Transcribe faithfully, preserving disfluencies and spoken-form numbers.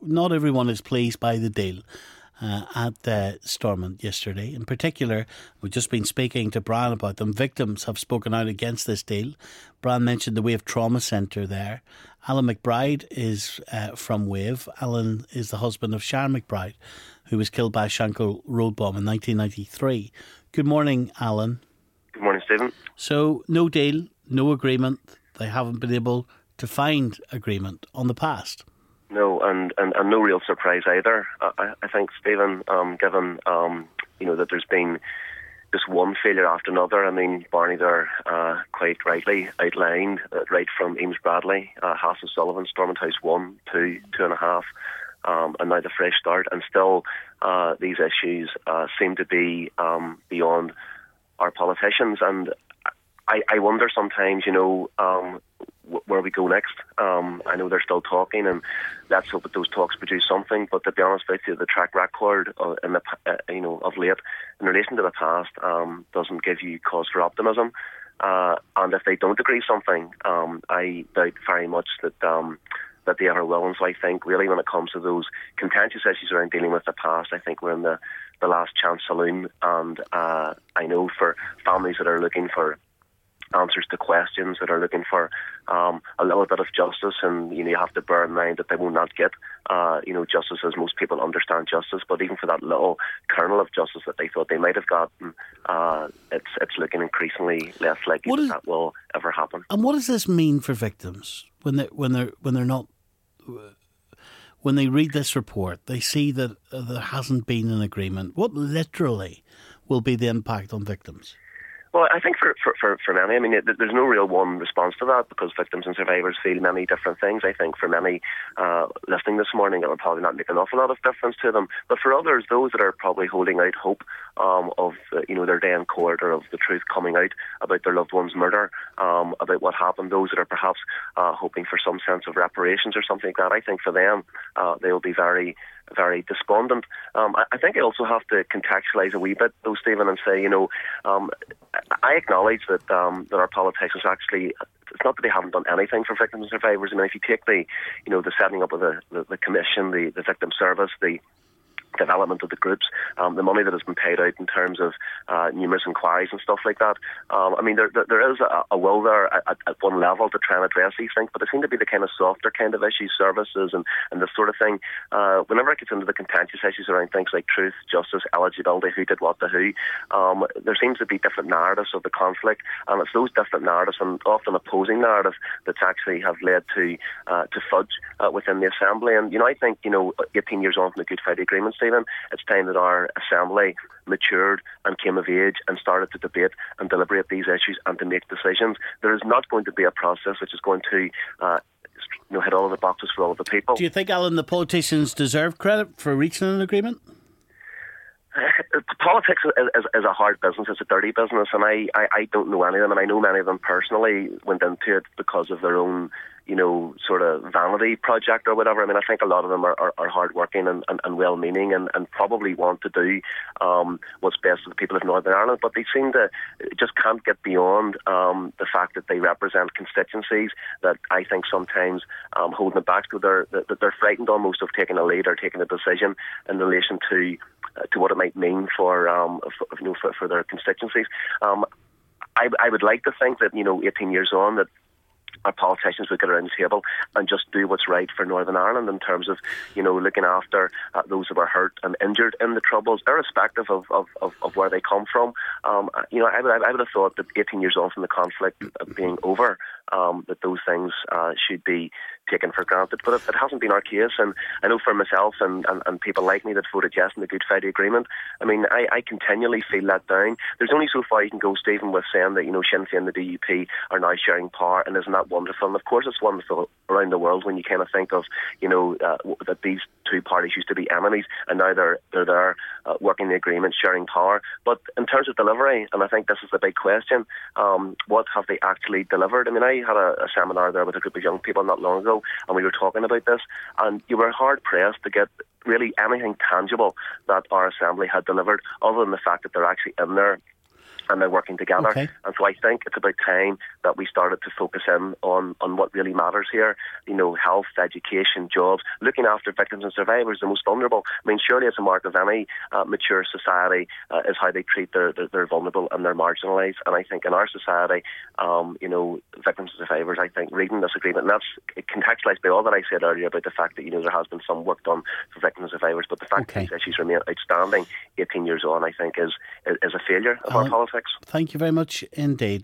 not everyone is pleased by the deal uh, at uh, Stormont yesterday. In particular, we've just been speaking to Brian about them. Victims have spoken out against this deal. Brian mentioned the Wave Trauma Centre there. Alan McBride is uh, from Wave. Alan is the husband of Sharon McBride, who was killed by a Shankill road bomb in nineteen ninety-three. Good morning, Alan. Good morning, Stephen. So, no deal, no agreement. They haven't been able to find agreement on the past. No, and, and, and no real surprise either. I, I think, Stephen, um, given um, you know that there's been just one failure after another. I mean, Barney there uh, quite rightly outlined uh, right from Eames Bradley, uh, Haas and Sullivan, Stormont House one, two, two and a half, um, and now the fresh start. And still, uh, these issues uh, seem to be um, beyond our politicians. And I, I wonder sometimes, you know, um, w- where we go next. Um, I know they're still talking, and let's hope that those talks produce something. But to be honest with you, the track record, uh, in the uh, you know of late in relation to the past um, doesn't give you cause for optimism. Uh, and if they don't agree something, um, I doubt very much that um, that they ever will. And so I think really when it comes to those contentious issues around dealing with the past, I think we're in the, the last chance saloon. And uh, I know for families that are looking for answers to questions, that are looking for um, a little bit of justice, and you know you have to bear in mind that they will not get uh, you know justice as most people understand justice. But even for that little kernel of justice that they thought they might have gotten, uh, it's it's looking increasingly less likely that, is, that will ever happen. And what does this mean for victims when they when they're when they're not when they read this report? They see that uh, there hasn't been an agreement. What literally will be the impact on victims? Well, I think for, for, for, for many, I mean, it, there's no real one response to that because victims and survivors feel many different things. I think for many uh, listening this morning, it will probably not make an awful lot of difference to them. But for others, those that are probably holding out hope um, of, uh, you know, their day in court or of the truth coming out about their loved one's murder, um, about what happened, those that are perhaps uh, hoping for some sense of reparations or something like that, I think for them, uh, they will be very very despondent. Um, I, I think I also have to contextualise a wee bit, though, Stephen, and say, you know, um, I acknowledge that um, that our politicians actually, it's not that they haven't done anything for victims and survivors. I mean, if you take the, you know, the setting up of the, the, the commission, the, the victim service, the development of the groups, um, the money that has been paid out in terms of uh, numerous inquiries and stuff like that. Um, I mean, there, there, there is a, a will there at, at one level to try and address these things, but they seem to be the kind of softer kind of issues, services and, and this sort of thing. Uh, whenever it gets into the contentious issues around things like truth, justice, eligibility, who did what to who, um, there seems to be different narratives of the conflict, and it's those different narratives and often opposing narratives that actually have led to uh, to fudge uh, within the Assembly. And, you know, I think, you know, eighteen years on from the Good Friday Agreement, it's time that our Assembly matured and came of age and started to debate and deliberate these issues and to make decisions. There is not going to be a process which is going to uh, you know, hit all of the boxes for all of the people. Do you think, Alan, the politicians deserve credit for reaching an agreement? Uh, politics is, is, is a hard business. It's a dirty business, and I, I, I don't know any of them, and I know many of them personally went into it because of their own, you know, sort of vanity project or whatever. I mean, I think a lot of them are, are, are hard-working and, and, and well-meaning and, and probably want to do um, what's best for the people of Northern Ireland, but they seem to just can't get beyond um, the fact that they represent constituencies that I think sometimes um, hold them back. So they're, that they're frightened almost of taking a lead or taking a decision in relation to uh, to what it might mean for, um, for, you know, for, for their constituencies. Um, I, I would like to think that, you know, eighteen years on, that our politicians would get around the table and just do what's right for Northern Ireland in terms of, you know, looking after uh, those who were hurt and injured in the Troubles, irrespective of, of, of, of where they come from. Um, you know, I would, I would have thought that eighteen years on from the conflict being over, um, that those things uh, should be taken for granted. But it, it hasn't been our case, and I know for myself and, and, and people like me that voted yes in the Good Friday Agreement, I mean, I, I continually feel let down. There's only so far you can go, Stephen, with saying that, you know, Sinn Féin and the D U P are now sharing power, and isn't that wonderful? And of course it's wonderful around the world when you kind of think of, you know, uh, that these two parties used to be enemies, and now they're they're there uh, working the agreement, sharing power. But in terms of delivery, and I think this is the big question, um, what have they actually delivered? I mean, I had a, a seminar there with a group of young people not long ago, and we were talking about this, and you were hard pressed to get really anything tangible that our Assembly had delivered, other than the fact that they're actually in there and they're working together. Okay. And so I think it's about time that we started to focus in on, on what really matters here. You know, health, education, jobs, looking after victims and survivors, the most vulnerable. I mean, surely it's a mark of any uh, mature society uh, is how they treat their, their, their vulnerable and their marginalised. And I think in our society, um, you know, victims and survivors, I think reading this agreement, and that's contextualised by all that I said earlier about the fact that, you know, there has been some work done for victims and survivors, but the fact okay. that these issues remain outstanding eighteen years on, I think, is, is, is a failure of uh, our politics. Thank you very much indeed.